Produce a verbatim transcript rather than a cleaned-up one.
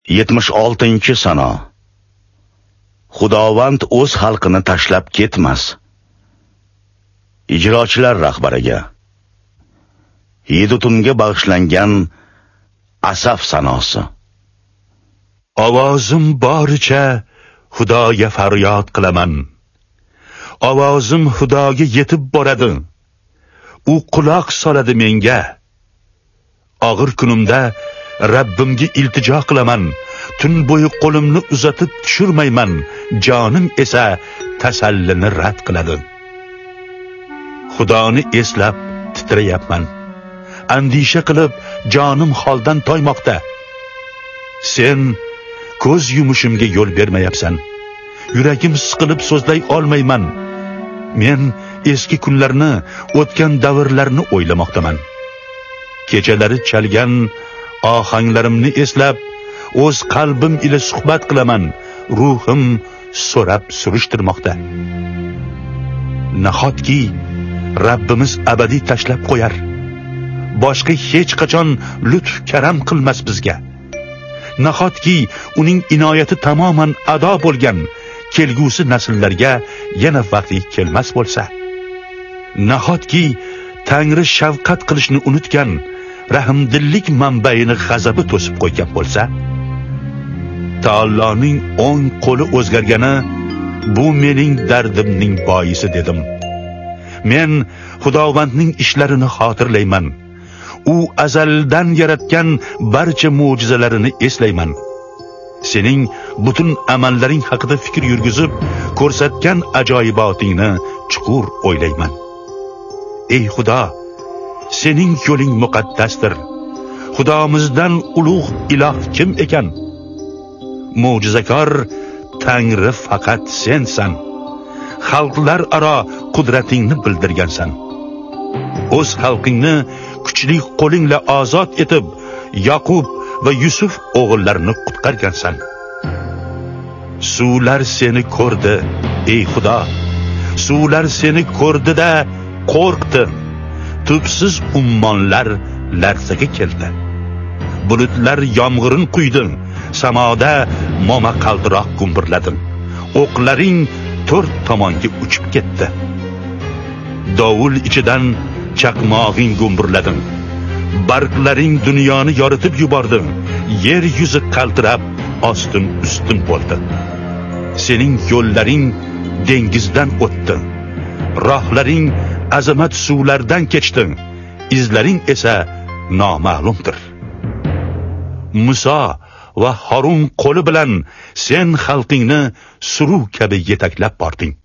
yetmish oltinchi Sano. Xudovand o'z xalqini tashlab ketmas. Ijrochilar rahbariga Yedutunga bag'ishlangan Asaf sanosi. Ovozim boricha Xudoga faryod qilaman. Ovozim Xudoga yetib boradi. U quloq soladi menga. Og'ir kunimda Rabbimga iltijo qilaman. Tun bo'yi qo'limni uzatib tushirmayman. Jonim esa tasallini rad qiladi. Xudoni eslab titrayapman. Andisha qilib jonim holdan toymoqda. Sen ko'z yumishimga yo'l bermayapsan. Yuragim siqilib so'zlay olmayman. Men eski kunlarni, o'tgan davrlarni o'ylamoqdaman. Kechalari chalgan ohanglarimni eslab, o'z qalbim ila suhbat qilaman. Ruhim so'rab surishtirmoqda. Nahotki Rabbimiz abadiy tashlab qo'yar. Boshqa hech qachon lutf karam qilmas bizga. Nahotki uning inoyati tamoman ado bo'lgan, kelgusi nasllarga yana vaqti kelmas bo'lsa. Nahotki Tangri shafqat qilishni unutgan, rahmdillik manbaini g'azabi to'sib qo'ygan bo'lsa. Taoloning o'ng qo'li o'zgargani bu mening dardimning boisi dedim. Men Xudovandning ishlarini xotirlayman. U azaldan yaratgan barcha mo'jizalarini eslayman. Sening butun amallaring haqida fikr yurgizib, ko'rsatgan ajoyibotingni chuqur o'ylayman. Ey Xudo, sening yo'ling muqaddasdir. Xudomizdan ulug' iloh kim ekan? Mo'jizakor Tangri faqat sensan. Xalqlar aro qudratingni bildirgansan. O'z xalqingni kuchli qo'lingla ozod etib, Yaqub va Yusuf o'g'illarini qutqargansan. Suvlar seni ko'rdi, ey Xudo. Suvlar seni ko'rdi-da qo'rqdi. Tubsiz ummonlar larzaga keldi. Bulutlar yomg'irin quydi. Samoda moma qaldiroq gumburladi. O'qlaring to'rt tomonga uchib ketdi. Dovul ichidan chaqmog'ing gumburladi. Barqlaring dunyoni yoritib yubordi. Yer yuzi qaltirab ostin ustin bo'ldi. Sening yo'llaring dengizdan o'tdi. Rohlaring azamat suvlardan kechdi. Izlaring esa noma'lumdir. Muso va Harun qo'li bilan sen xalqingni suruv kabi yetaklab bording.